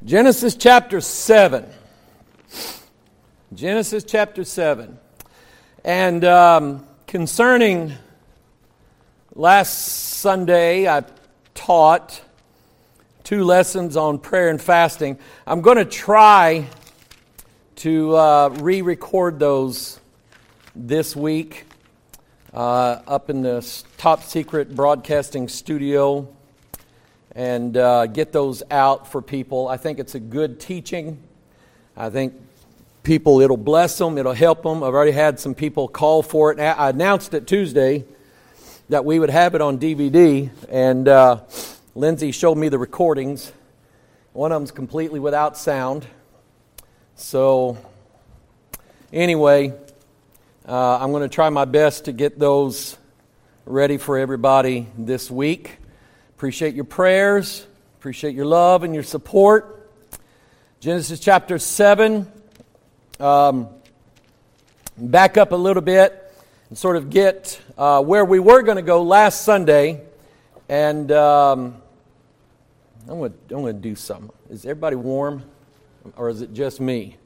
Genesis chapter 7. Genesis chapter 7. And concerning last Sunday, I taught 2 lessons on prayer and fasting. I'm going to try to re-record those this week up in the top secret broadcasting studio and get those out for people. I think it's a good teaching. I think people, it'll bless them, it'll help them. I've already had some people call for it. I announced it Tuesday that we would have it on DVD, and Lindsay showed me the recordings. One of them's completely without sound. So, anyway, I'm going to try my best to get those ready for everybody this week. Appreciate your prayers. Appreciate your love and your support. Genesis chapter 7. Back up a little bit and sort of get where we were going to go last Sunday. And I'm going to do something. Is everybody warm? Or is it just me?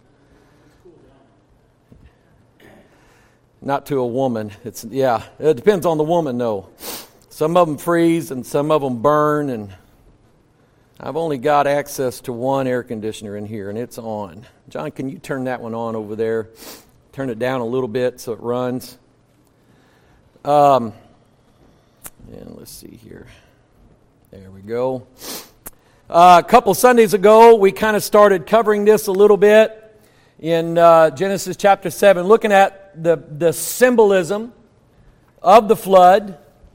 Not to a woman. It depends on the woman, though. Some of them freeze and some of them burn, and I've only got access to one air conditioner in here, and it's on. John, can you turn that one on over there? Turn it down a little bit so it runs. And let's see here. There we go. A couple Sundays ago, we kind of started covering this a little bit in Genesis chapter 7, looking at the symbolism of the flood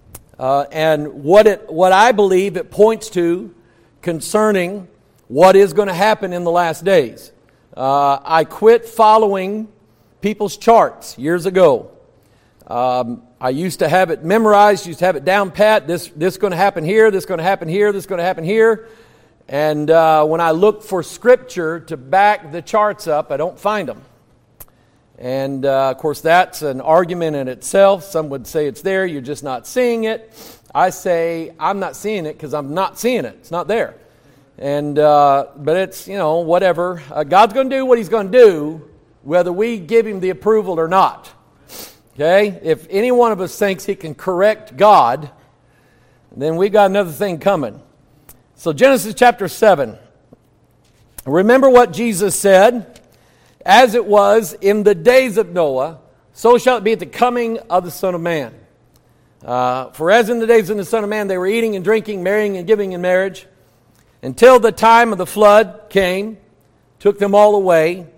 and what I believe it points to concerning what is going to happen in the last days. I quit following people's charts years ago. I used to have it memorized, used to have it down pat. This going to happen here, this going to happen here, this going to happen here. And when I look for scripture to back the charts up, I don't find them. And of course, that's an argument in itself. Some would say it's there, you're just not seeing it. I say I'm not seeing it because I'm not seeing it. It's not there. And but it's, whatever. God's going to do what He's going to do, whether we give Him the approval or not. Okay? If any one of us thinks he can correct God, then we got another thing coming. So Genesis chapter 7. Remember what Jesus said. As it was in the days of Noah, so shall it be at the coming of the Son of Man. For as in the days of the Son of Man, they were eating and drinking, marrying and giving in marriage, until the time of the flood came, took them all away.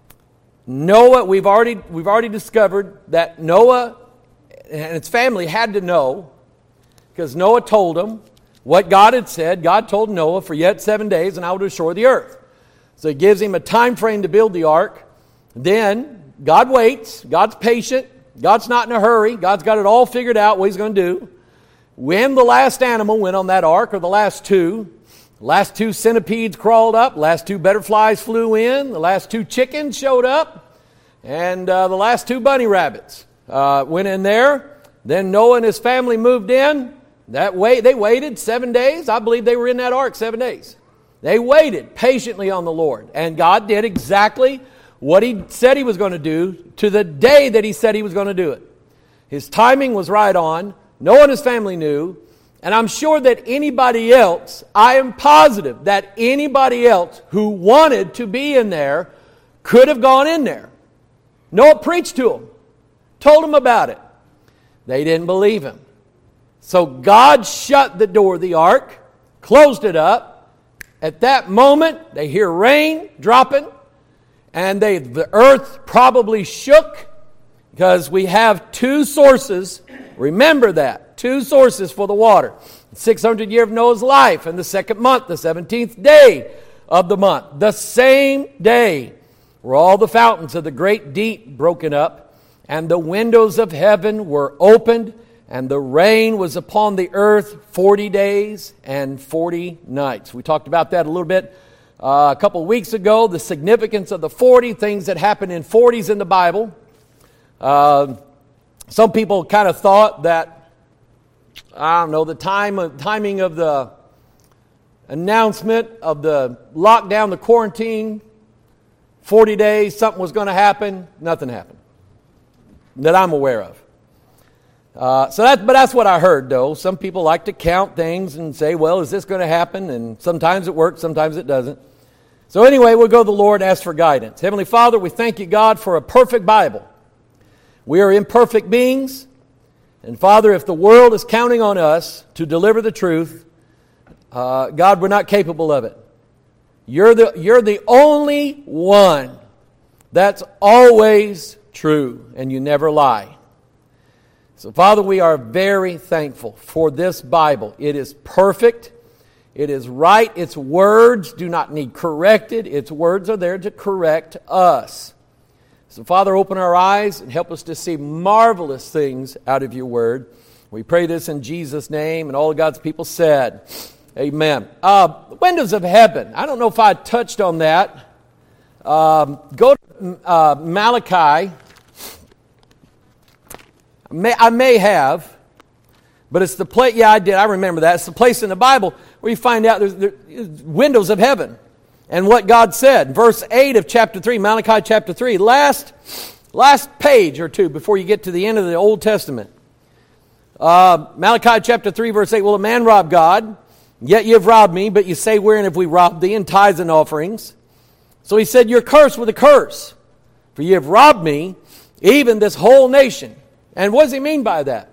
Noah, we've already discovered that Noah and his family had to know, because Noah told them what God had said. God told Noah, for yet 7 days, and I will destroy the earth. So He gives him a time frame to build the ark. Then God waits. God's patient. God's not in a hurry. God's got it all figured out what He's going to do. When the last animal went on that ark, or the last two centipedes crawled up, last 2 butterflies flew in, the last 2 chickens showed up, and the last 2 bunny rabbits went in there. Then Noah and his family moved in. They waited 7 days. I believe they were in that ark 7 days. They waited patiently on the Lord. And God did exactly what He said He was going to do to the day that He said He was going to do it. His timing was right on. Noah and his family knew. And I'm sure that anybody else, I am positive that anybody else who wanted to be in there could have gone in there. Noah preached to them, told them about it. They didn't believe him. So God shut the door of the ark, closed it up. At that moment, they hear rain dropping, and the earth probably shook, because we have 2 sources. Remember that. 2 sources for the water. The 600 year of Noah's life, and the 2nd month, the 17th day of the month. The same day were all the fountains of the great deep broken up, and the windows of heaven were opened, and the rain was upon the earth 40 days and 40 nights. We talked about that a little bit a couple of weeks ago, the significance of the 40, things that happen in 40s in the Bible. Some people kind of thought that, the timing of the announcement of the lockdown, the quarantine, 40 days, something was going to happen. Nothing happened that I'm aware of. But that's what I heard, though. Some people like to count things and say, well, is this going to happen? And sometimes it works, sometimes it doesn't. So anyway, we'll go to the Lord and ask for guidance. Heavenly Father, we thank you, God, for a perfect Bible. We are imperfect beings. And Father, if the world is counting on us to deliver the truth, God, we're not capable of it. You're the only one that's always true, and you never lie. So, Father, we are very thankful for this Bible. It is perfect. It is right. Its words do not need corrected. Its words are there to correct us. So, Father, open our eyes and help us to see marvelous things out of your word. We pray this in Jesus' name, and all of God's people said, amen. Windows of heaven. I don't know if I touched on that. Go to Malachi. I may have, but it's the place. Yeah, I did. I remember that. It's the place in the Bible where you find out there's windows of heaven and what God said. Verse 8 of chapter 3, Malachi chapter 3. Last page or two before you get to the end of the Old Testament. Malachi chapter 3, verse 8. Will a man rob God? Yet you have robbed me, but you say, wherein have we robbed thee? In tithes and offerings. So he said, you're cursed with a curse, for you have robbed me, even this whole nation. And what does he mean by that?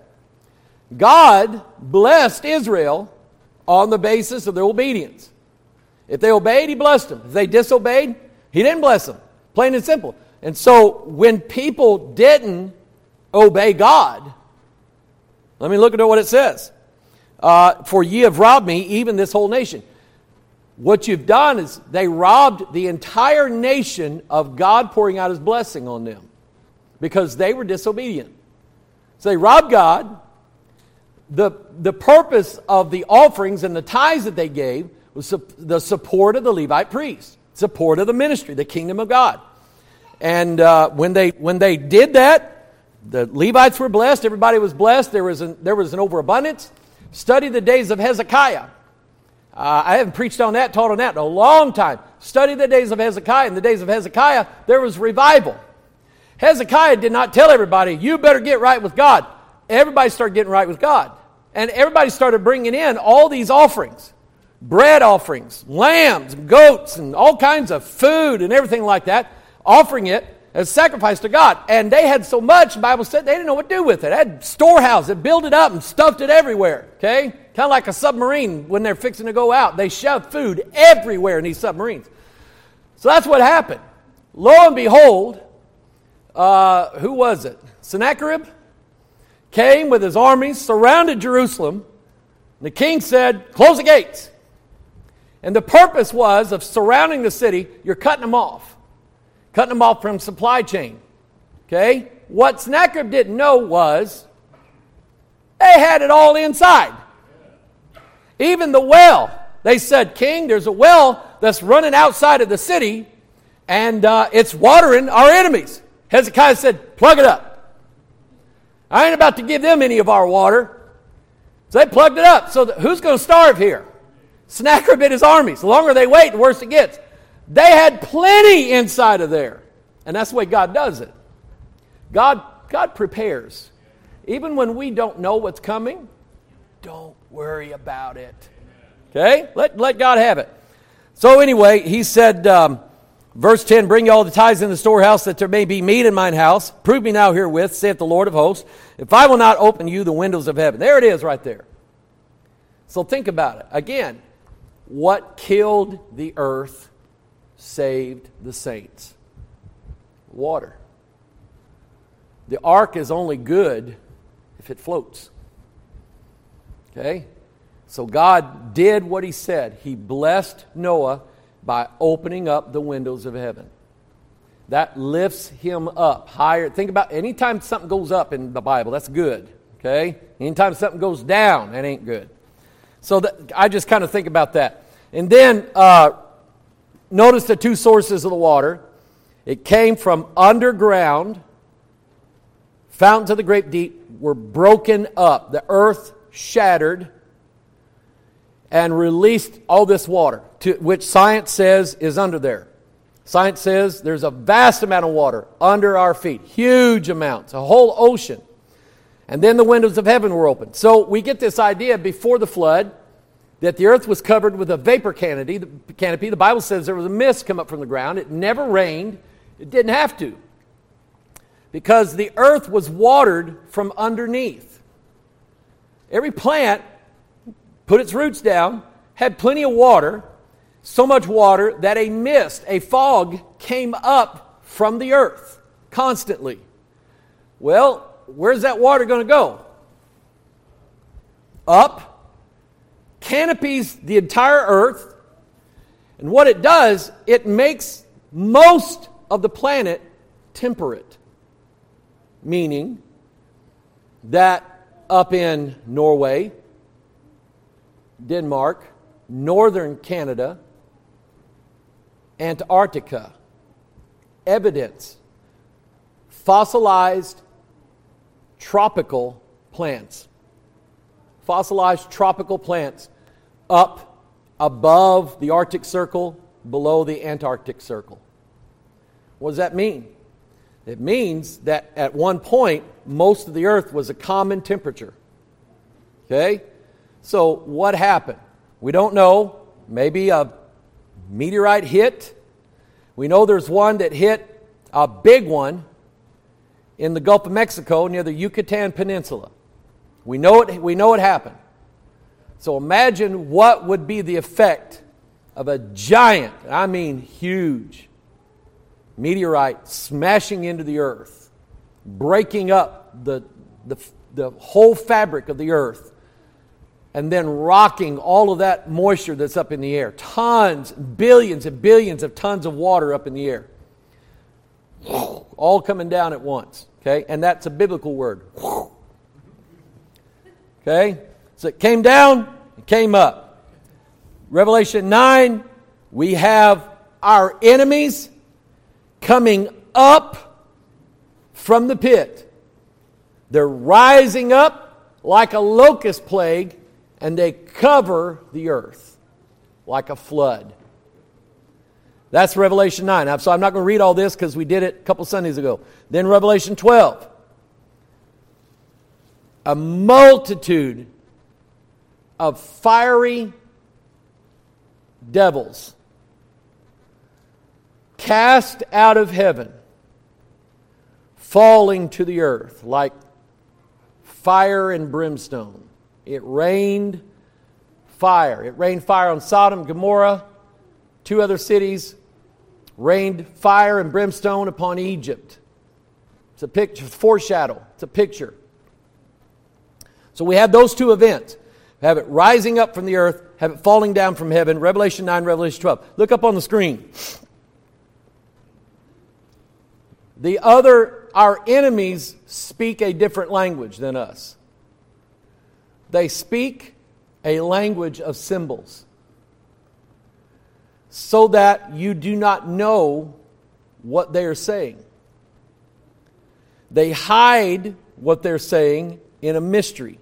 God blessed Israel on the basis of their obedience. If they obeyed, he blessed them. If they disobeyed, he didn't bless them. Plain and simple. And so when people didn't obey God, let me look at what it says. For ye have robbed me, even this whole nation. What you've done is they robbed the entire nation of God pouring out his blessing on them because they were disobedient. So they robbed God. The purpose of the offerings and the tithes that they gave was the support of the Levite priests, support of the ministry, the kingdom of God. And when they did that, the Levites were blessed. Everybody was blessed. There was an overabundance. Study the days of Hezekiah. I haven't preached on that, taught on that in a long time. Study the days of Hezekiah. In the days of Hezekiah, there was revival. Hezekiah did not tell everybody, you better get right with God. Everybody started getting right with God. And everybody started bringing in all these offerings. Bread offerings, lambs, goats, and all kinds of food and everything like that. Offering it as sacrifice to God. And they had so much, the Bible said, they didn't know what to do with it. They had storehouses, they built it up and stuffed it everywhere. Okay? Kind of like a submarine when they're fixing to go out. They shoved food everywhere in these submarines. So that's what happened. Lo and behold, who was it? Sennacherib came with his armies, surrounded Jerusalem. The king said, close the gates. And the purpose was of surrounding the city, you're cutting them off. Cutting them off from supply chain. Okay? What Sennacherib didn't know was they had it all inside. Even the well. They said, King, there's a well that's running outside of the city and it's watering our enemies. Hezekiah said, plug it up. I ain't about to give them any of our water. So they plugged it up. So who's going to starve here? Sennacherib and his armies. The longer they wait, the worse it gets. They had plenty inside of there. And that's the way God does it. God prepares. Even when we don't know what's coming, don't worry about it. Okay? Let God have it. So anyway, he said, verse 10, bring ye all the tithes in the storehouse, that there may be meat in mine house. Prove me now herewith, saith the Lord of hosts, if I will not open you the windows of heaven. There it is right there. So think about it. Again, what killed the earth saved the saints? Water. The ark is only good if it floats. Okay? So God did what he said. He blessed Noah by opening up the windows of heaven. That lifts him up higher. Think about anytime something goes up in the Bible, that's good. Okay? Anytime something goes down, that ain't good. So I just kind of think about that. And then notice the two sources of the water. It came from underground. Fountains of the great deep were broken up. The earth shattered. and released all this water, which science says is under there. Science says there's a vast amount of water under our feet, huge amounts, a whole ocean. And then the windows of heaven were opened. So we get this idea before the flood that the earth was covered with a vapor canopy. The Bible says there was a mist come up from the ground. It never rained. It didn't have to, because the earth was watered from underneath. Every plant put its roots down, had plenty of water, so much water that a mist, a fog, came up from the earth constantly. Well, where's that water going to go? Up, canopies the entire earth, and what it does, it makes most of the planet temperate. Meaning that up in Norway, Denmark, northern Canada, Antarctica, evidence, fossilized tropical plants. Fossilized tropical plants up above the Arctic Circle, below the Antarctic Circle. What does that mean? It means that at one point, most of the earth was a common temperature. Okay? So what happened? We don't know. Maybe a meteorite hit. We know there's one that hit, a big one, in the Gulf of Mexico near the Yucatan Peninsula. We know it happened. So imagine what would be the effect of a giant, I mean huge, meteorite smashing into the earth, breaking up the whole fabric of the earth, and then rocking all of that moisture that's up in the air. Tons, billions and billions of tons of water up in the air. All coming down at once. Okay? And that's a biblical word. Okay? So it came down, it came up. Revelation 9, we have our enemies coming up from the pit. They're rising up like a locust plague, and they cover the earth like a flood. That's Revelation 9. So I'm not going to read all this because we did it a couple Sundays ago. Then Revelation 12. A multitude of fiery devils cast out of heaven, falling to the earth like fire and brimstone. It rained fire. It rained fire on Sodom, Gomorrah, 2 other cities. Rained fire and brimstone upon Egypt. It's a picture, foreshadow. It's a picture. So we have those 2 events. Have it rising up from the earth, have it falling down from heaven. Revelation 9, Revelation 12. Look up on the screen. Our enemies speak a different language than us. They speak a language of symbols, so that you do not know what they are saying. They hide what they're saying in a mystery.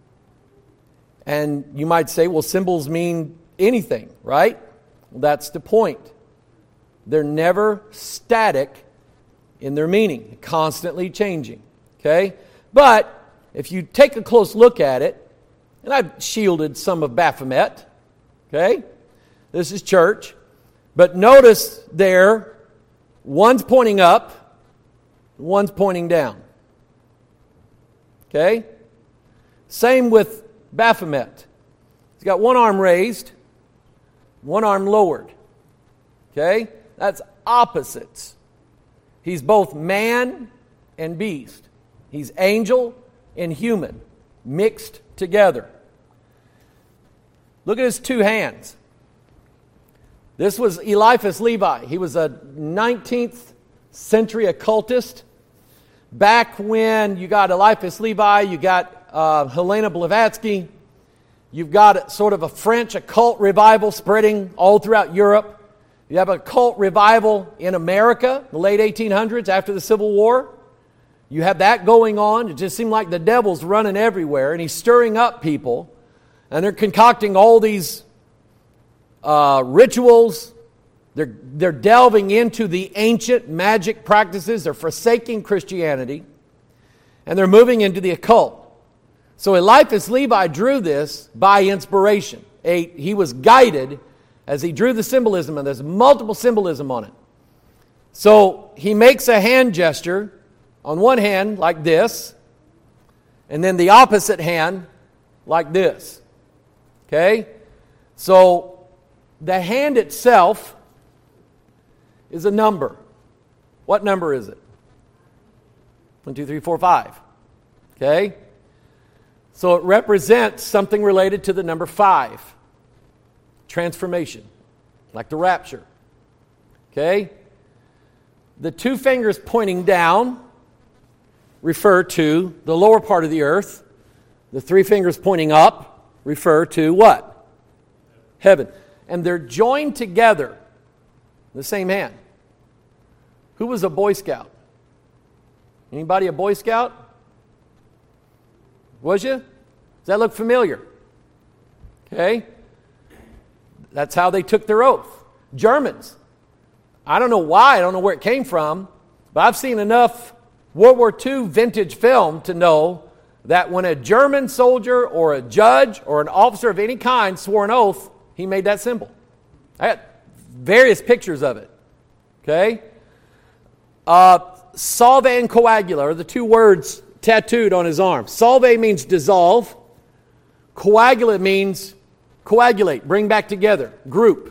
And you might say, well, symbols mean anything, right? Well, that's the point. They're never static in their meaning, constantly changing. Okay? But if you take a close look at it, and I've shielded some of Baphomet, okay? This is church. But notice there, one's pointing up, one's pointing down. Okay? Same with Baphomet. He's got one arm raised, one arm lowered. Okay? That's opposites. He's both man and beast. He's angel and human, mixed together. Look at his 2 hands. This was Eliphas Levi. He was a 19th century occultist. Back when you got Eliphas Levi, you got Helena Blavatsky, you've got sort of a French occult revival spreading all throughout Europe. You have a cult revival in America, the late 1800s after the Civil War. You have that going on. It just seemed like the devil's running everywhere, and he's stirring up people. And they're concocting all these rituals. They're delving into the ancient magic practices. They're forsaking Christianity. And they're moving into the occult. So Eliphas Levi drew this by inspiration. He was guided as he drew the symbolism, and there's multiple symbolism on it. So he makes a hand gesture on one hand like this, and then the opposite hand like this. Okay? So the hand itself is a number. What number is it? 1, 2, 3, 4, 5. Okay? So it represents something related to the number 5. Transformation. Like the rapture. Okay? The 2 fingers pointing down refer to the lower part of the earth. The 3 fingers pointing up refer to what? Heaven. And they're joined together in the same hand. Who was a Boy Scout? Anybody a Boy Scout? Was you? Does that look familiar? Okay. That's how they took their oath. Germans. I don't know why, I don't know where it came from, but I've seen enough World War II vintage film to know that when a German soldier or a judge or an officer of any kind swore an oath, he made that symbol. I got various pictures of it. Okay? Salve and coagula are the 2 words tattooed on his arm. Salve means dissolve. Coagula means coagulate, bring back together, group.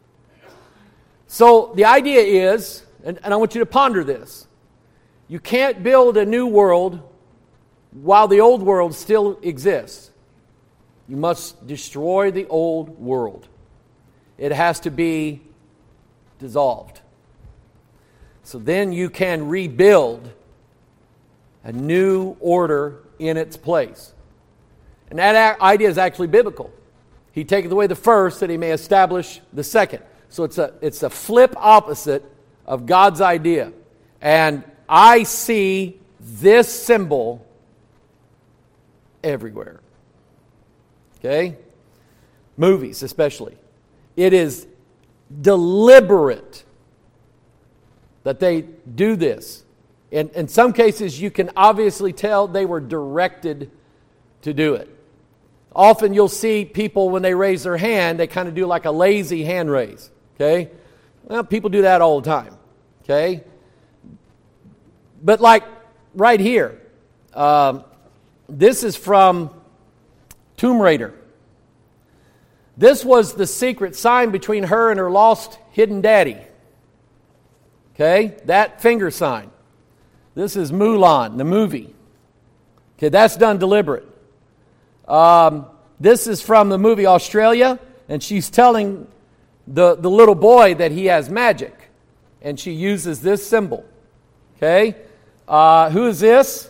So the idea is, and I want you to ponder this, you can't build a new world while the old world still exists. You must destroy the old world. It has to be dissolved. So then you can rebuild a new order in its place. And that idea is actually biblical. He taketh away the first that he may establish the second. So it's a flip opposite of God's idea. And I see this symbol everywhere. Okay? Movies especially. It is deliberate that they do this. In some cases, you can obviously tell they were directed to do it. Often you'll see people, when they raise their hand, they kind of do like a lazy hand raise. Okay? Well, people do that all the time. Okay? But like right here, this is from Tomb Raider. This was the secret sign between her and her lost hidden daddy. Okay? That finger sign. This is Mulan, the movie. Okay, that's done deliberate. This is from the movie Australia, and she's telling the little boy that he has magic, and she uses this symbol. Okay? Who is this?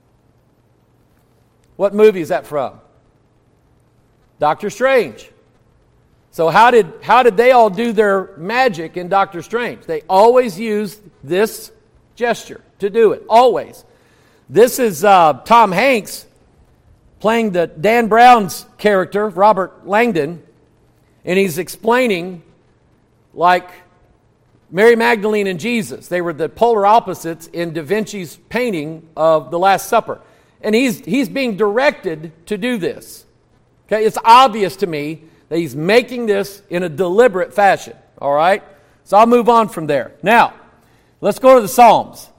What movie is that from? Doctor Strange. So how did they all do their magic in Doctor Strange? They always used this gesture to do it. Always. This is Tom Hanks playing the Dan Brown's character, Robert Langdon, and he's explaining like Mary Magdalene and Jesus. They were the polar opposites in Da Vinci's painting of the Last Supper. And he's being directed to do this. Okay, it's obvious to me that he's making this in a deliberate fashion. All right? So I'll move on from there. Now, let's go to the Psalms.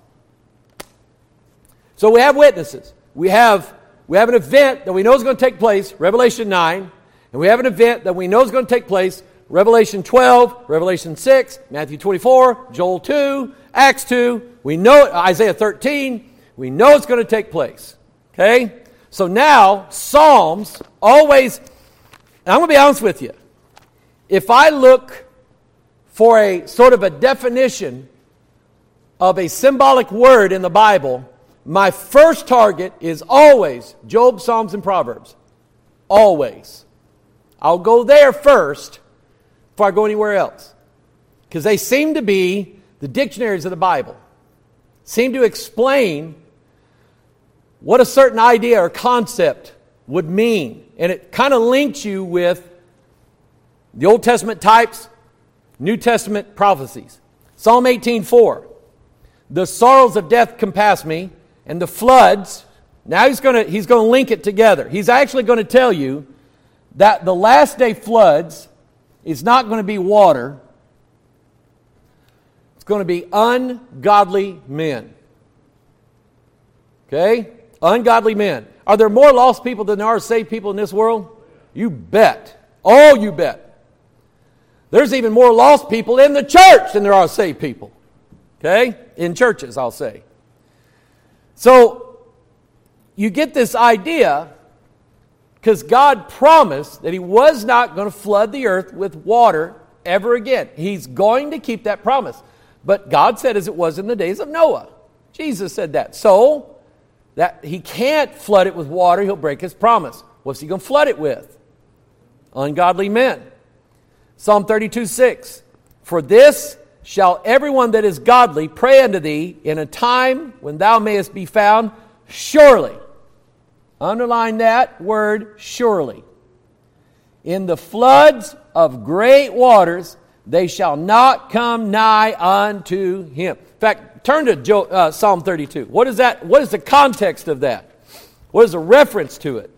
So we have witnesses. We have an event that we know is going to take place, Revelation 9. And we have an event that we know is going to take place, Revelation 12, Revelation 6, Matthew 24, Joel 2, Acts 2. We know Isaiah 13. We know it's going to take place. Okay? So now, Psalms always, and I'm going to be honest with you. If I look for a sort of a definition of a symbolic word in the Bible, my first target is always Job, Psalms, and Proverbs. Always. I'll go there first before I go anywhere else. Because they seem to be the dictionaries of the Bible. Seem to explain what a certain idea or concept would mean. And it kind of links you with the Old Testament types, New Testament prophecies. Psalm 18:4. The sorrows of death compass me, and the floods. Now he's going to link it together. He's actually going to tell you that the last day floods is not going to be water. It's going to be ungodly men. Okay? Ungodly men. Are there more lost people than there are saved people in this world? You bet. Oh, you bet. There's even more lost people in the church than there are saved people. Okay? In churches, I'll say. So, you get this idea because God promised that He was not going to flood the earth with water ever again. He's going to keep that promise. But God said as it was in the days of Noah. Jesus said that. So, that He can't flood it with water, He'll break His promise. What's He going to flood it with? Ungodly men. Psalm 32:6. For this shall everyone that is godly pray unto Thee in a time when Thou mayest be found, surely. Underline that word, surely. In the floods of great waters, they shall not come nigh unto Him. In fact, turn to Psalm 32. What is that? What is the context of that? What is the reference to it?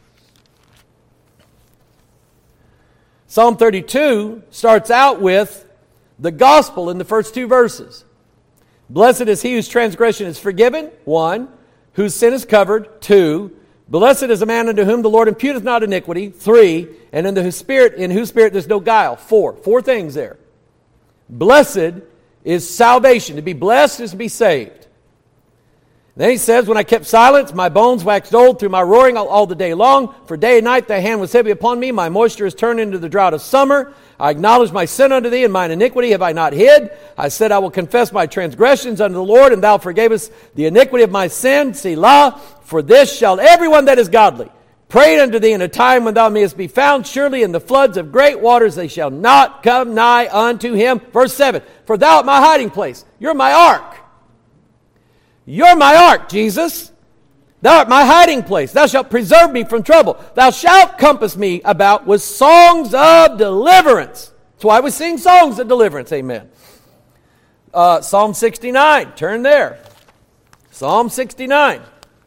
Psalm 32 starts out with the gospel in the first two verses. Blessed is he whose transgression is forgiven, 1. Whose sin is covered, 2. Blessed is a man unto whom the Lord imputeth not iniquity, 3. And in whose spirit there's no guile, 4. 4 things there. Blessed is salvation. To be blessed is to be saved. Then he says, when I kept silence, my bones waxed old through my roaring all the day long. For day and night thy hand was heavy upon me. My moisture is turned into the drought of summer. I acknowledge my sin unto thee, and mine iniquity have I not hid. I said, I will confess my transgressions unto the Lord, and thou forgavest the iniquity of my sin. Selah. For this shall everyone that is godly pray unto thee in a time when thou mayest be found. Surely in the floods of great waters they shall not come nigh unto him. Verse 7. For thou art my hiding place. You're my ark. You're my ark, Jesus. Thou art my hiding place. Thou shalt preserve me from trouble. Thou shalt compass me about with songs of deliverance. That's why we sing songs of deliverance. Amen. Psalm 69. Turn there. Psalm 69.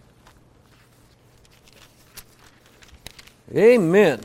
Amen.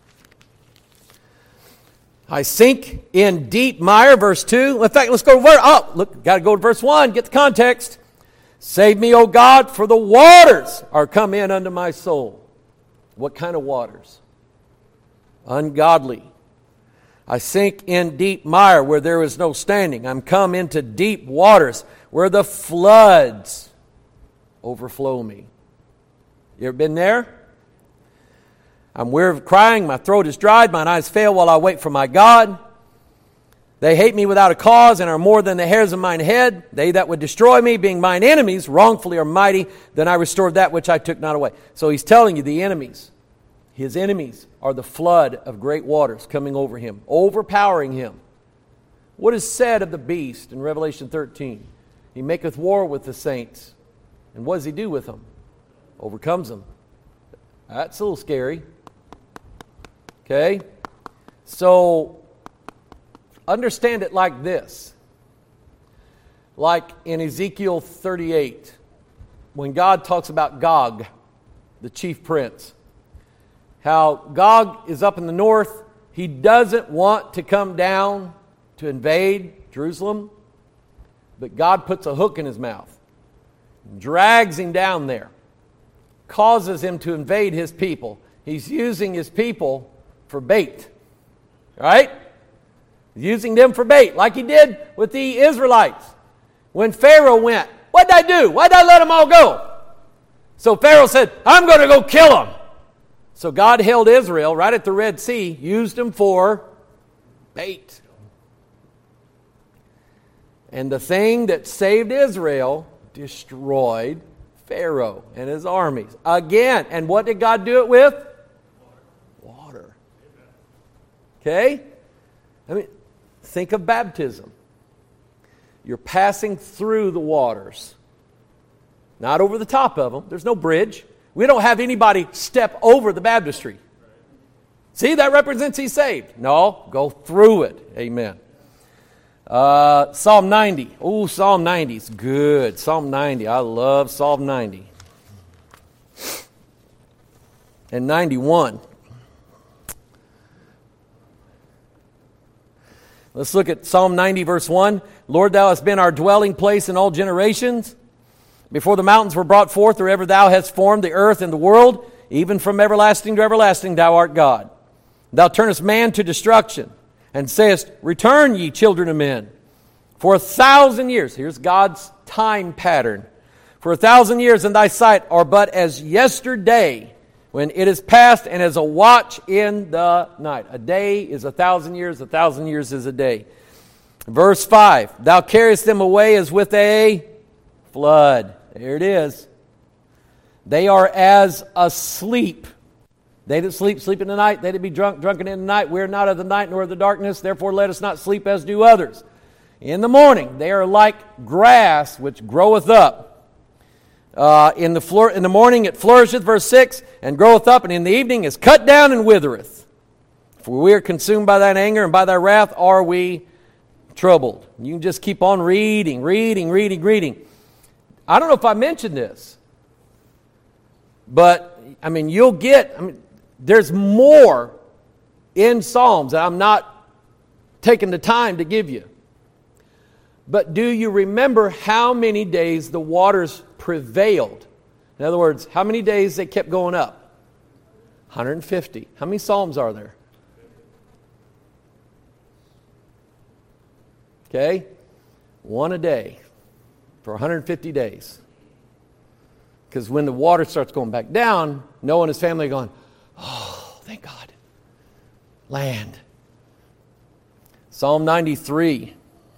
I sink in deep mire, verse 2. In fact, let's go to got to go to verse 1. Get the context. Save me, O God, for the waters are come in unto my soul. What kind of waters? Ungodly. I sink in deep mire where there is no standing. I'm come into deep waters where the floods overflow me. You ever been there? I'm weary of crying. My throat is dried. Mine eyes fail while I wait for my God. They hate me without a cause and are more than the hairs of mine head. They that would destroy me, being mine enemies, wrongfully are mighty. Then I restored that which I took not away. So he's telling you the enemies. His enemies are the flood of great waters coming over him, overpowering him. What is said of the beast in Revelation 13? He maketh war with the saints. And what does he do with them? Overcomes them. That's a little scary. Okay? So understand it like this. Like in Ezekiel 38, when God talks about Gog, the chief prince. How Gog is up in the north. He doesn't want to come down to invade Jerusalem. But God puts a hook in his mouth. Drags him down there. Causes him to invade his people. He's using his people for bait. Right? Using them for bait, like he did with the Israelites. When Pharaoh went, what did I do? Why did I let them all go? So Pharaoh said, I'm going to go kill them. So God held Israel right at the Red Sea, used them for bait. And the thing that saved Israel destroyed Pharaoh and his armies. Again, and what did God do it with? Water. Okay? I mean, think of baptism. You're passing through the waters. Not over the top of them. There's no bridge. We don't have anybody step over the baptistry. See, that represents he's saved. No, go through it. Amen. Psalm 90. Oh, Psalm 90 is good. Psalm 90. I love Psalm 90. And 91. Let's look at Psalm 90, verse 1. Lord, thou hast been our dwelling place in all generations. Before the mountains were brought forth, or ever thou hast formed the earth and the world, even from everlasting to everlasting, thou art God. Thou turnest man to destruction, and sayest, return, ye children of men. For 1,000 years, here's God's time pattern. For 1,000 years in thy sight are but as yesterday, when it is past, and as a watch in the night. A day is 1,000 years, 1,000 years is a day. Verse 5, thou carriest them away as with a flood. There it is. They are as asleep. They that sleep, sleep in the night. They that be drunk, drunken in the night. We are not of the night nor of the darkness. Therefore let us not sleep as do others. In the morning they are like grass which groweth up. In the morning it flourisheth, verse 6, and groweth up, and in the evening is cut down and withereth. For we are consumed by thine anger, and by thy wrath are we troubled. You can just keep on reading. I don't know if I mentioned this, but there's more in Psalms that I'm not taking the time to give you. But do you remember how many days the waters prevailed? In other words, how many days they kept going up? 150. How many Psalms are there? Okay? One a day for 150 days. Because when the water starts going back down, Noah and his family are going, oh, thank God. Land. Psalm 93.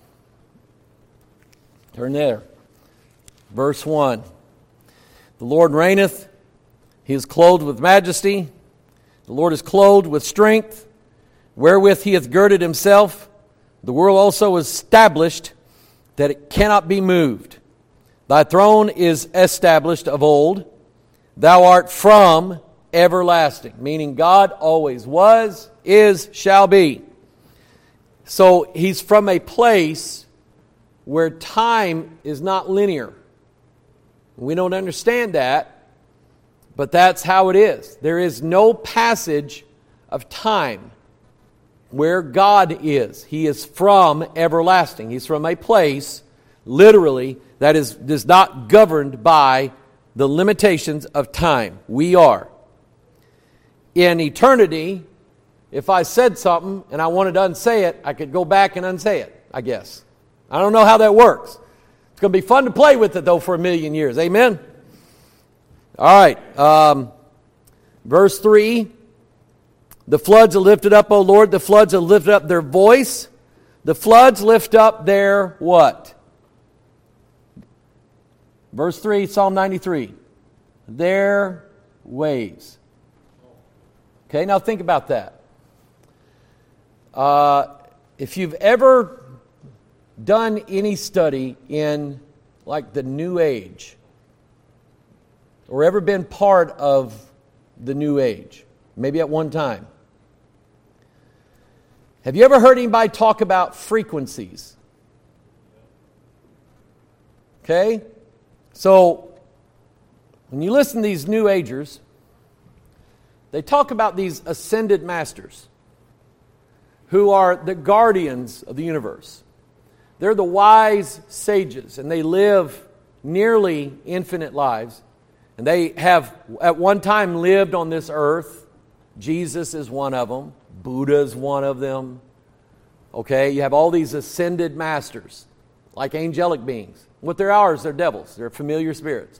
Turn there. Verse 1. The Lord reigneth. He is clothed with majesty. The Lord is clothed with strength, wherewith he hath girded himself. The world also is established, that it cannot be moved. Thy throne is established of old. Thou art from everlasting. Meaning God always was, is, shall be. So he's from a place where time is not linear. We don't understand that, but that's how it is. There is no passage of time where God is. He is from everlasting. He's from a place, literally, that is not governed by the limitations of time. We are. In eternity, if I said something and I wanted to unsay it, I could go back and unsay it, I guess. I don't know how that works. It's going to be fun to play with it, though, for 1,000,000 years. Amen? All right. Verse 3. The floods are lifted up, O Lord. The floods are lifted up their voice. The floods lift up their what? Verse 3, Psalm 93. Their waves. Okay, now think about that. If you've ever done any study in like the New Age, or ever been part of the New Age, maybe at one time, have you ever heard anybody talk about frequencies? Okay? So, when you listen to these New Agers, they talk about these ascended masters who are the guardians of the universe. They're the wise sages, and they live nearly infinite lives. And they have at one time lived on this earth. Jesus is one of them. Buddha is one of them. Okay, you have all these ascended masters, like angelic beings. What they're ours, they're devils. They're familiar spirits.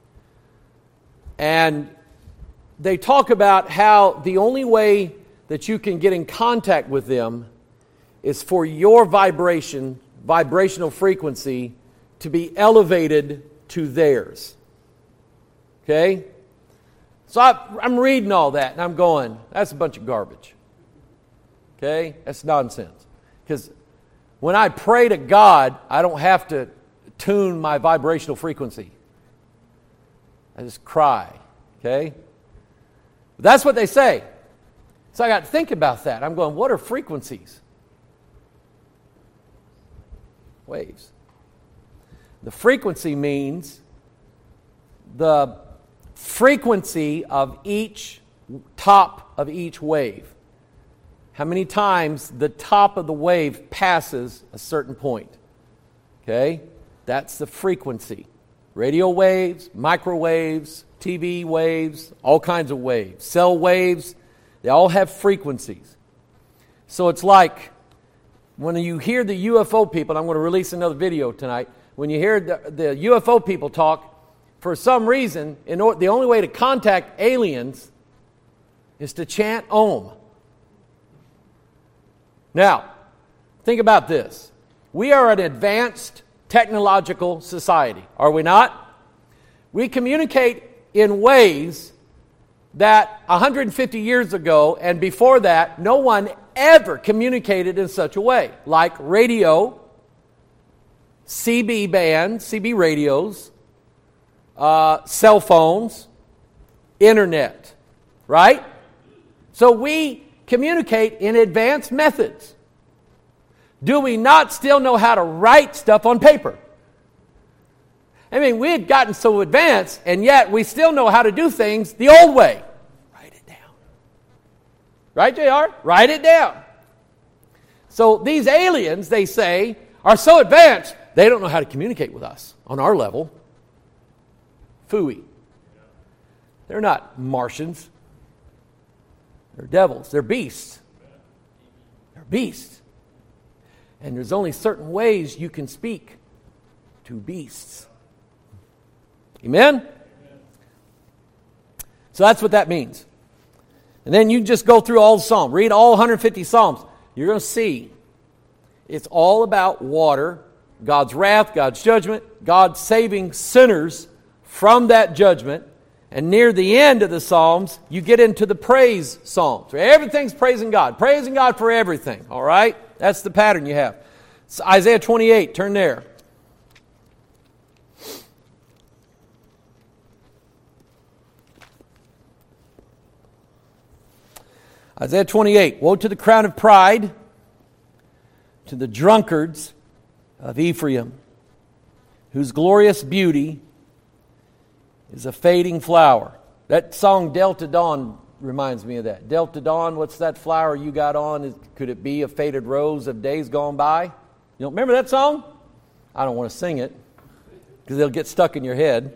And they talk about how the only way that you can get in contact with them is for your vibrational frequency to be elevated to theirs. Okay? So I'm reading all that and I'm going, that's a bunch of garbage. Okay? That's nonsense. Because when I pray to God, I don't have to tune my vibrational frequency. I just cry Okay? That's what they say. So I got to think about that. I'm going, what are frequencies? Waves. The frequency means the frequency of each top of each wave. How many times the top of the wave passes a certain point. Okay? That's the frequency. Radio waves, microwaves, TV waves, all kinds of waves. Cell waves, they all have frequencies. So it's like when you hear the UFO people, I'm going to release another video tonight. When you hear the UFO people talk, for some reason, the only way to contact aliens is to chant Om. Now, think about this. We are an advanced technological society, are we not? We communicate in ways that 150 years ago and before that, no one ever communicated in such a way, like radio, CB bands, CB radios, cell phones, internet, right? So we communicate in advanced methods. Do we not still know how to write stuff on paper? I mean, we had gotten so advanced, and yet we still know how to do things the old way. Write it down. Right, JR? Write it down. So these aliens, they say, are so advanced, they don't know how to communicate with us on our level. Phooey. They're not Martians. They're devils. They're beasts. They're beasts. And there's only certain ways you can speak to beasts. Amen? So that's what that means. And then you just go through all the Psalms. Read all 150 Psalms. You're going to see it's all about water, God's wrath, God's judgment, God saving sinners from that judgment. And near the end of the Psalms, you get into the praise Psalms. Everything's praising God for everything. All right? That's the pattern you have. So Isaiah 28, turn there. Isaiah 28, woe to the crown of pride, to the drunkards of Ephraim, whose glorious beauty is a fading flower. That song, Delta Dawn, reminds me of that. Delta Dawn, what's that flower you got on? Could it be a faded rose of days gone by? You don't remember that song? I don't want to sing it, because it'll get stuck in your head.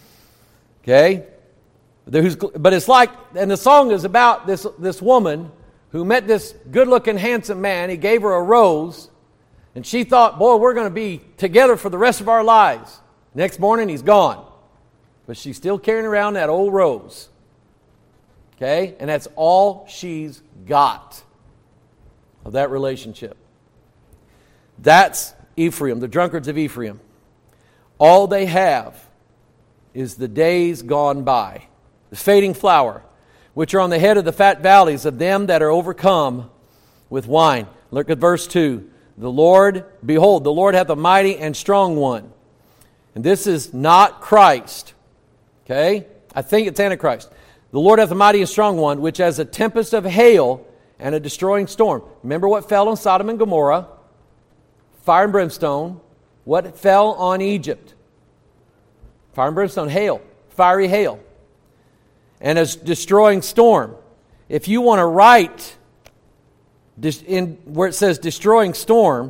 Okay? But it's like, and the song is about this woman who met this good-looking, handsome man. He gave her a rose, and she thought, boy, we're going to be together for the rest of our lives. Next morning, he's gone. But she's still carrying around that old rose. Okay? And that's all she's got of that relationship. That's Ephraim, the drunkards of Ephraim. All they have is the days gone by. The fading flower, which are on the head of the fat valleys of them that are overcome with wine. Look at verse 2. The Lord, behold, the Lord hath a mighty and strong one. And this is not Christ. Okay? I think it's Antichrist. The Lord hath a mighty and strong one, which has a tempest of hail and a destroying storm. Remember what fell on Sodom and Gomorrah? Fire and brimstone. What fell on Egypt? Fire and brimstone, hail. Fiery hail. And a destroying storm. If you want to write where it says destroying storm,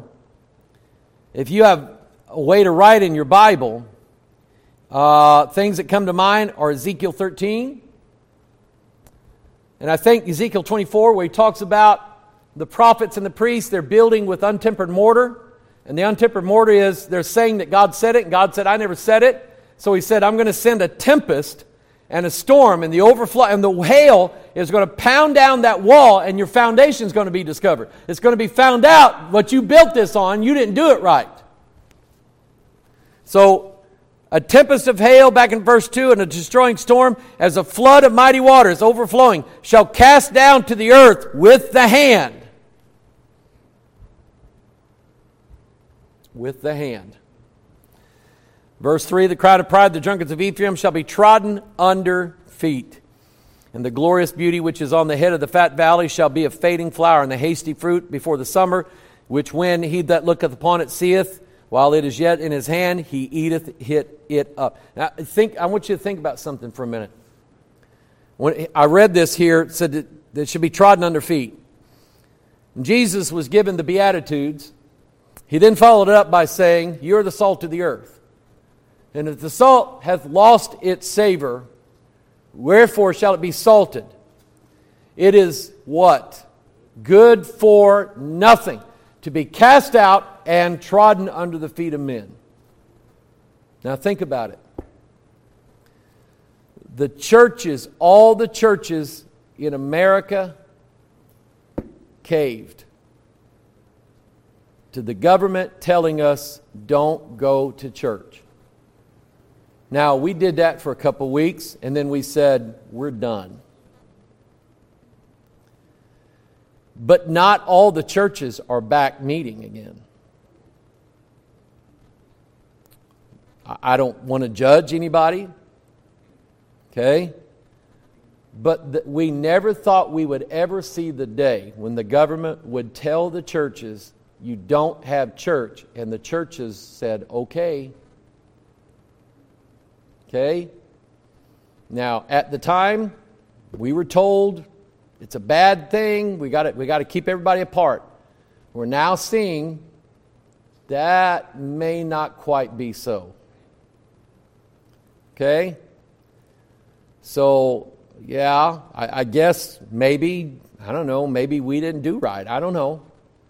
if you have a way to write in your Bible, things that come to mind are Ezekiel 13. And I think Ezekiel 24, where he talks about the prophets and the priests, they're building with untempered mortar. And the untempered mortar is, they're saying that God said it, and God said, I never said it. So he said, I'm going to send a tempest and a storm, and the overflow, and the hail is going to pound down that wall, and your foundation is going to be discovered. It's going to be found out what you built this on, you didn't do it right. So, a tempest of hail, back in verse 2, and a destroying storm, as a flood of mighty waters overflowing, shall cast down to the earth with the hand. With the hand. Verse 3, the crown of pride, the drunkards of Ephraim, shall be trodden under feet. And the glorious beauty which is on the head of the fat valley shall be a fading flower, and the hasty fruit before the summer, which when he that looketh upon it seeth, while it is yet in his hand, he eateth it up. Now, I want you to think about something for a minute. When I read this here, it said that it should be trodden under feet. When Jesus was given the Beatitudes, he then followed it up by saying, "You are the salt of the earth. And if the salt hath lost its savor, wherefore shall it be salted? It is what? Good for nothing, to be cast out and trodden under the feet of men." Now think about it. The churches, all the churches in America caved to the government telling us, don't go to church. Now, we did that for a couple weeks, and then we said, we're done. But not all the churches are back meeting again. I don't want to judge anybody, okay? But we never thought we would ever see the day when the government would tell the churches, you don't have church, and the churches said, okay. Okay? Now, at the time, we were told it's a bad thing. We got to keep everybody apart. We're now seeing that may not quite be so. Okay? So, yeah, I guess maybe, I don't know, maybe we didn't do right. I don't know.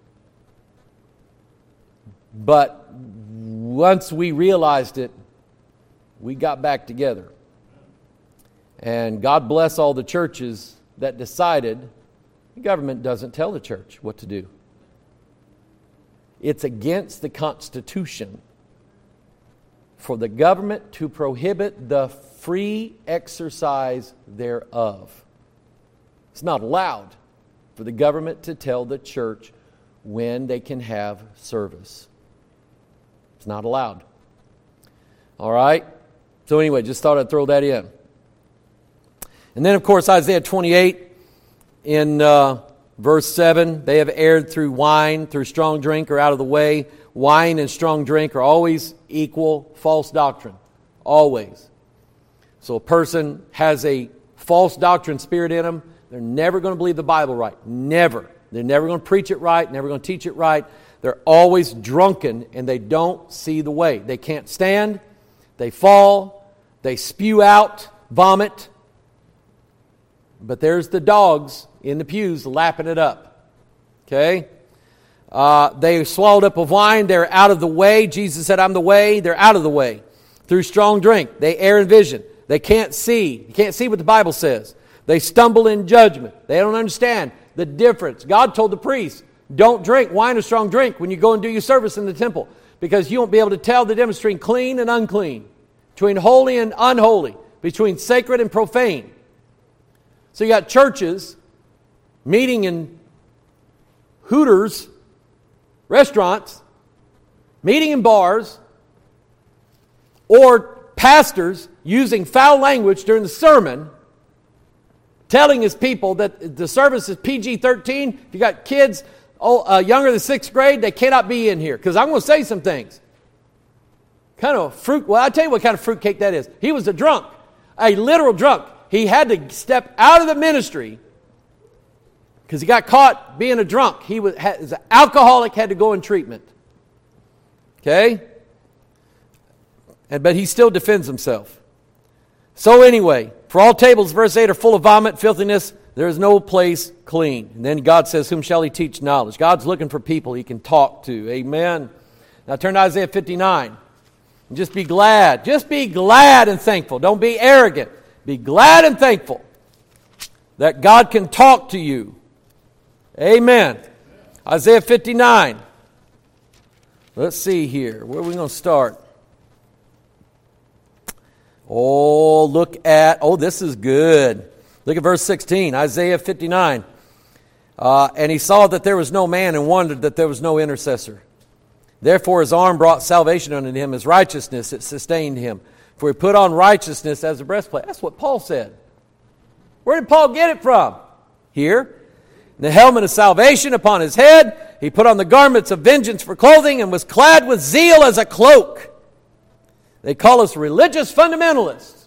But once we realized it, we got back together. And God bless all the churches that decided the government doesn't tell the church what to do. It's against the Constitution for the government to prohibit the free exercise thereof. It's not allowed for the government to tell the church when they can have service. It's not allowed. All right? So anyway, just thought I'd throw that in. And then, of course, Isaiah 28 in verse 7, they have erred through wine, through strong drink are out of the way. Wine and strong drink are always equal false doctrine. Always. So a person has a false doctrine spirit in them, they're never going to believe the Bible right. Never. They're never going to preach it right, never going to teach it right. They're always drunken and they don't see the way. They can't stand, they fall, they spew out vomit. But there's the dogs in the pews lapping it up. Okay? They swallowed up of wine. They're out of the way. Jesus said, I'm the way. They're out of the way. Through strong drink. They err in vision. They can't see. You can't see what the Bible says. They stumble in judgment. They don't understand the difference. God told the priests, don't drink wine or strong drink when you go and do your service in the temple, because you won't be able to tell the difference between clean and unclean, between holy and unholy, between sacred and profane. So you got churches meeting in Hooters, restaurants, meeting in bars, or pastors using foul language during the sermon, telling his people that the service is PG-13. If you got kids younger than 6th grade, they cannot be in here. Because I'm going to say some things. Kind of fruit. Well, I'll tell you what kind of fruitcake that is. He was a drunk, a literal drunk. He had to step out of the ministry because he got caught being a drunk. He was an alcoholic, had to go in treatment. Okay? But he still defends himself. So anyway, for all tables, verse 8, are full of vomit, filthiness. There is no place clean. And then God says, whom shall he teach knowledge? God's looking for people he can talk to. Amen. Now turn to Isaiah 59. And just be glad. Just be glad and thankful. Don't be arrogant. Be glad and thankful that God can talk to you. Amen. Isaiah 59. Let's see here. Where are we going to start? This is good. Look at verse 16, Isaiah 59. And he saw that there was no man and wondered that there was no intercessor. Therefore his arm brought salvation unto him, his righteousness, it sustained him. For he put on righteousness as a breastplate. That's what Paul said. Where did Paul get it from? Here. The helmet of salvation upon his head. He put on the garments of vengeance for clothing and was clad with zeal as a cloak. They call us religious fundamentalists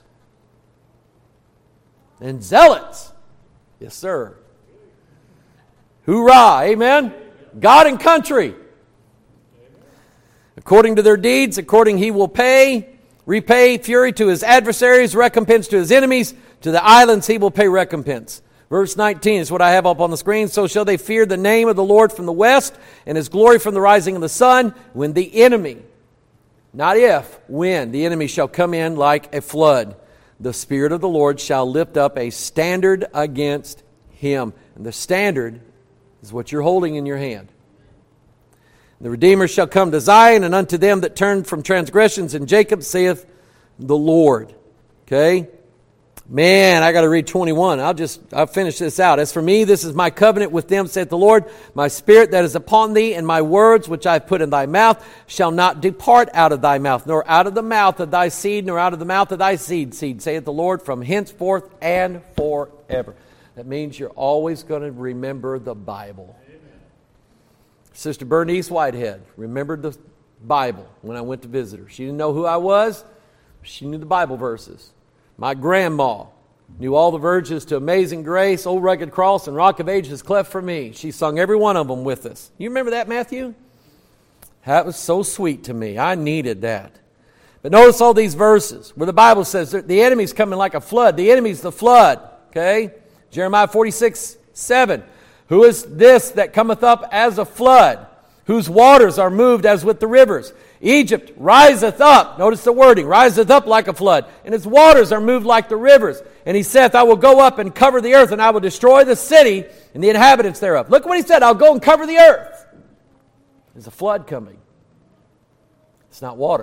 and zealots. Yes, sir. Hoorah, amen? God and country. According to their deeds, according he will repay fury to his adversaries, recompense to his enemies. To the islands he will pay recompense. Verse 19 is what I have up on the screen. So shall they fear the name of the Lord from the west, and his glory from the rising of the sun, when the enemy, not if, when the enemy shall come in like a flood. The Spirit of the Lord shall lift up a standard against him. And the standard is what you're holding in your hand. The Redeemer shall come to Zion, and unto them that turn from transgressions in Jacob, saith the Lord. Okay? Man, I got to read 21. I'll finish this out. As for me, this is my covenant with them, saith the Lord. My spirit that is upon thee, and my words which I have put in thy mouth, shall not depart out of thy mouth, nor out of the mouth of thy seed, nor out of the mouth of thy seed, saith the Lord, from henceforth and forever. That means you're always going to remember the Bible. Amen. Sister Bernice Whitehead remembered the Bible when I went to visit her. She didn't know who I was. She knew the Bible verses. My grandma knew all the verses to Amazing Grace, Old Rugged Cross, and Rock of Ages cleft for me. She sung every one of them with us. You remember that, Matthew? That was so sweet to me. I needed that. But notice all these verses where the Bible says the enemy's coming like a flood. The enemy's the flood. Okay? Jeremiah 46:7. Who is this that cometh up as a flood, whose waters are moved as with the rivers? Egypt riseth up. Notice the wording. Riseth up like a flood. And its waters are moved like the rivers. And he saith, I will go up and cover the earth, and I will destroy the city and the inhabitants thereof. Look what he said. I'll go and cover the earth. There's a flood coming. It's not water.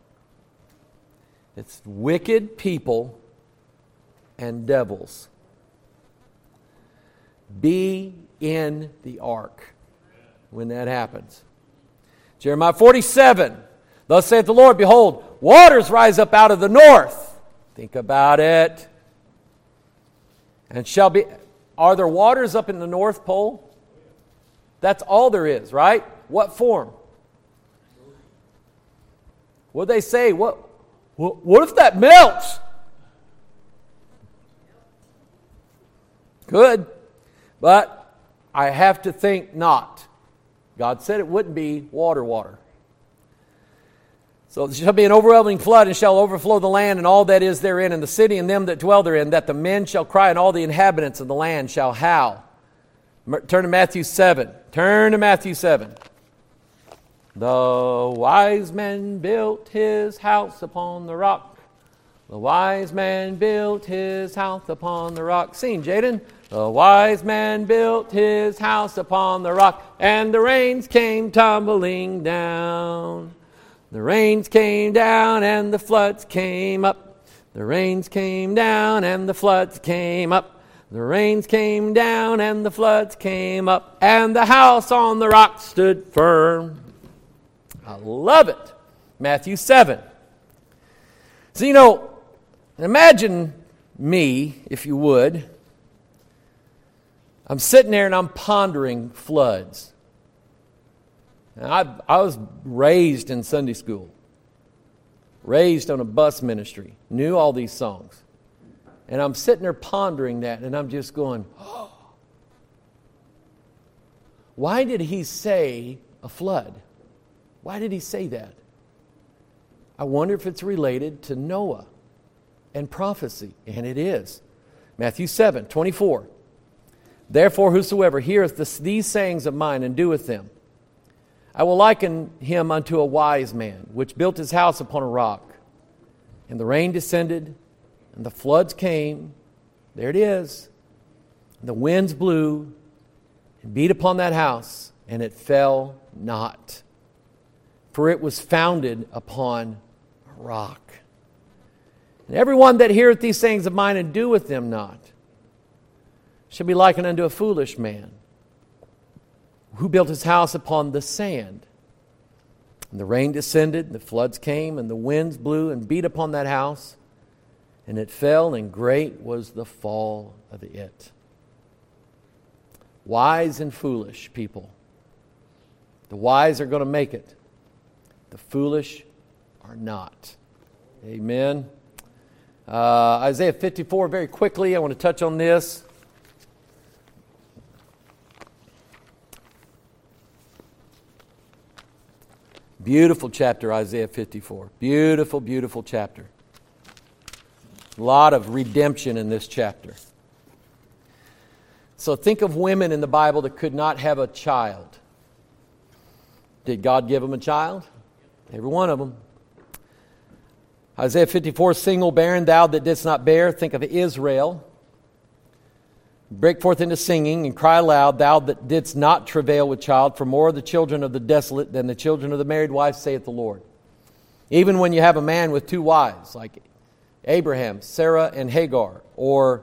It's wicked people and devils. Be in the ark when that happens. Jeremiah 47. Thus saith the Lord, behold, waters rise up out of the north. Think about it. And shall be... Are there waters up in the North Pole? That's all there is, right? What form? What they say? What if that melts? Good. But I have to think not. God said it wouldn't be water. So there shall be an overwhelming flood, and shall overflow the land and all that is therein, and the city and them that dwell therein, that the men shall cry, and all the inhabitants of the land shall howl. Turn to Matthew 7. The wise man built his house upon the rock. The wise man built his house upon the rock. Sing, Jaden. The wise man built his house upon the rock, and the rains came tumbling down. The rains came down, and the floods came up. The rains came down, and the floods came up. The rains came down, and the floods came up, and the house on the rock stood firm. I love it. Matthew 7. So, imagine me, if you would. I'm sitting there and I'm pondering floods. Now, I was raised in Sunday school, raised on a bus ministry, knew all these songs. And I'm sitting there pondering that, and I'm just going, oh, why did he say a flood? Why did he say that? I wonder if it's related to Noah and prophecy, and it is. Matthew 7:24. Therefore, whosoever heareth these sayings of mine and doeth them, I will liken him unto a wise man, which built his house upon a rock. And the rain descended, and the floods came. There it is. And the winds blew and beat upon that house, and it fell not. For it was founded upon a rock. And everyone that heareth these sayings of mine and doeth them not shall be likened unto a foolish man, who built his house upon the sand. And the rain descended, and the floods came, and the winds blew and beat upon that house, and it fell, and great was the fall of it. Wise and foolish people. The wise are going to make it. The foolish are not. Amen. Isaiah 54, very quickly, I want to touch on this. Beautiful chapter, Isaiah 54. Beautiful, beautiful chapter. A lot of redemption in this chapter. So think of women in the Bible that could not have a child. Did God give them a child? Every one of them. Isaiah 54, single, barren, thou that didst not bear. Think of Israel. Break forth into singing and cry aloud, thou that didst not travail with child, for more of the children of the desolate than the children of the married wife, saith the Lord. Even when you have a man with two wives, like Abraham, Sarah, and Hagar, or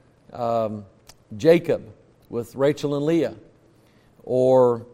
Jacob with Rachel and Leah, or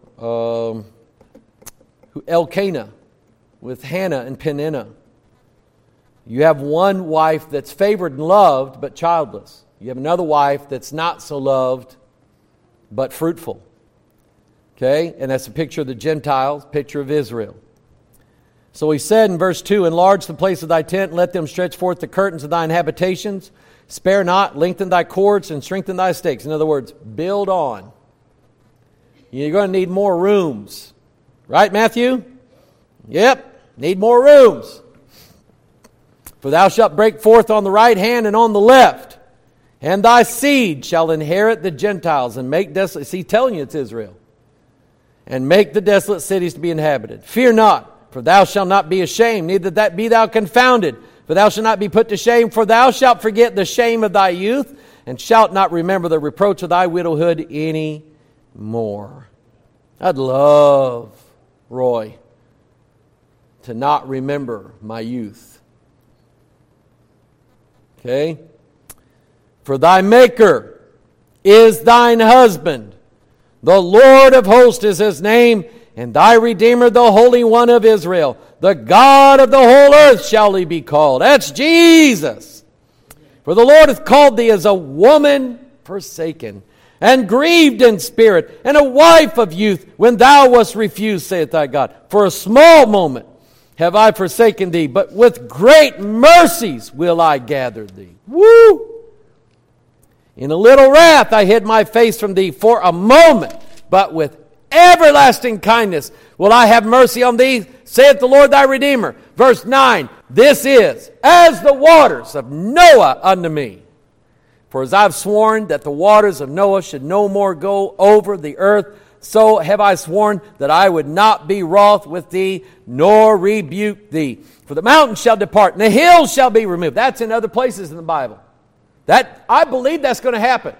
Elkanah with Hannah and Peninnah. You have one wife that's favored and loved, but childless. You have another wife that's not so loved, but fruitful. Okay? And that's a picture of the Gentiles, picture of Israel. So he said in verse 2, enlarge the place of thy tent, let them stretch forth the curtains of thine habitations. Spare not, lengthen thy cords, and strengthen thy stakes. In other words, build on. You're going to need more rooms. Right, Matthew? Yep, need more rooms. For thou shalt break forth on the right hand and on the left. And thy seed shall inherit the Gentiles and make desolate. See, telling you it's Israel. And make the desolate cities to be inhabited. Fear not, for thou shalt not be ashamed, neither that be thou confounded. For thou shalt not be put to shame, for thou shalt forget the shame of thy youth, and shalt not remember the reproach of thy widowhood any more. I'd love, Roy, to not remember my youth. Okay? For thy Maker is thine husband. The Lord of hosts is his name, and thy Redeemer, the Holy One of Israel. The God of the whole earth shall he be called. That's Jesus. For the Lord hath called thee as a woman forsaken, and grieved in spirit, and a wife of youth, when thou wast refused, saith thy God. For a small moment have I forsaken thee, but with great mercies will I gather thee. Woo! In a little wrath I hid my face from thee for a moment, but with everlasting kindness will I have mercy on thee, saith the Lord thy Redeemer. Verse 9, this is as the waters of Noah unto me. For as I've sworn that the waters of Noah should no more go over the earth, so have I sworn that I would not be wroth with thee, nor rebuke thee. For the mountains shall depart, and the hills shall be removed. That's in other places in the Bible. That I believe that's going to happen.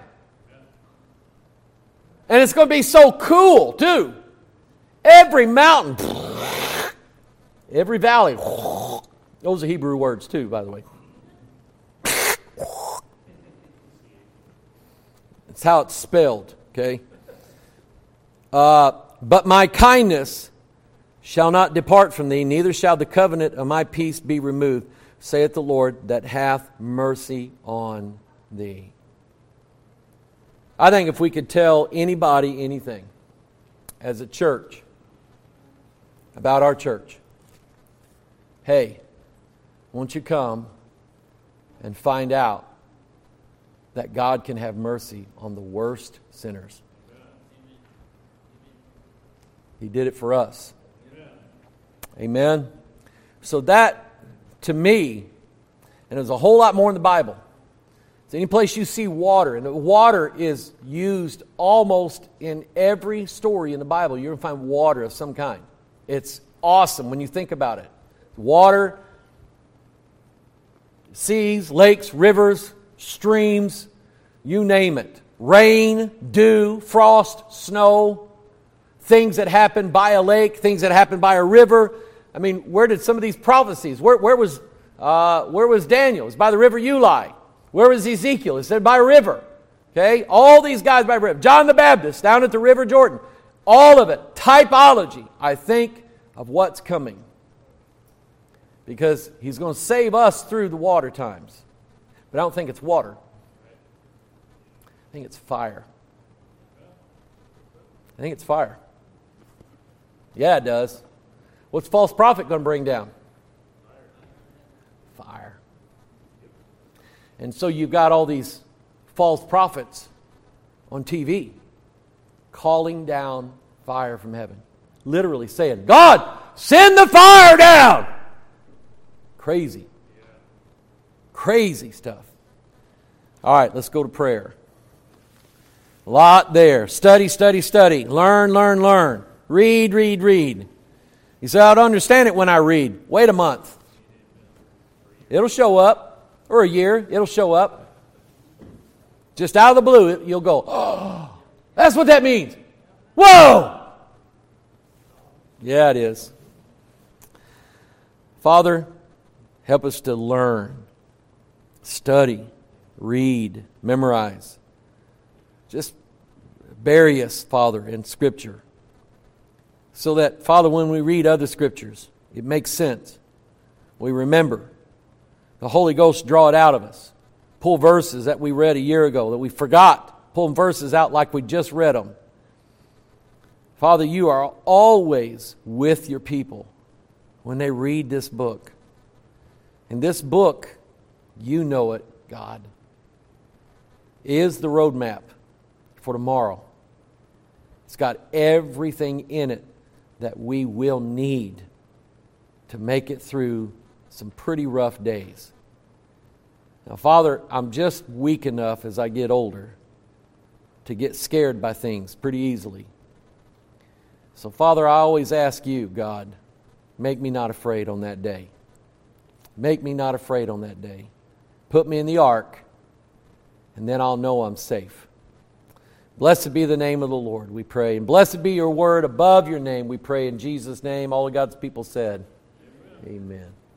And it's going to be so cool, too. Every mountain, every valley. Those are Hebrew words, too, by the way. That's how it's spelled, okay? But my kindness shall not depart from thee, neither shall the covenant of my peace be removed, saith the Lord, that hath mercy on thee. I think if we could tell anybody anything as a church about our church, hey, won't you come and find out that God can have mercy on the worst sinners? He did it for us. Amen. So that, to me, and there's a whole lot more in the Bible. So any place you see water, and water is used almost in every story in the Bible, you're going to find water of some kind. It's awesome when you think about it. Water, seas, lakes, rivers, streams, you name it. Rain, dew, frost, snow, things that happen by a lake, things that happen by a river. I mean, where did some of these prophecies, where was Daniel? It was by the river Ulai. Where was Ezekiel? It said by a river. Okay? All these guys by a river. John the Baptist down at the river Jordan. All of it. Typology, I think, of what's coming. Because He's going to save us through the water times. But I don't think it's water. I think it's fire. I think it's fire. Yeah, it does. What's false prophet going to bring down? Fire. And so you've got all these false prophets on TV calling down fire from heaven. Literally saying, God, send the fire down! Crazy. Crazy stuff. All right, let's go to prayer. A lot there. Study, study, study. Learn, learn, learn. Read, read, read. You say, I don't understand it when I read. Wait a month. It'll show up. Or a year. It'll show up. Just out of the blue, you'll go, oh, that's what that means. Whoa! Yeah, it is. Father, help us to learn, study, read, memorize. Just bury us, Father, in Scripture. So that, Father, when we read other Scriptures, it makes sense. We remember. The Holy Ghost draw it out of us. Pull verses that we read a year ago that we forgot. Pull verses out like we just read them. Father, you are always with your people when they read this book. And this book, you know it, God, is the roadmap for tomorrow. It's got everything in it that we will need to make it through some pretty rough days. Now, Father, I'm just weak enough as I get older to get scared by things pretty easily. So, Father, I always ask you, God, make me not afraid on that day. Make me not afraid on that day. Put me in the ark, and then I'll know I'm safe. Blessed be the name of the Lord, we pray. And blessed be your word above your name, we pray in Jesus' name. All of God's people said, Amen. Amen.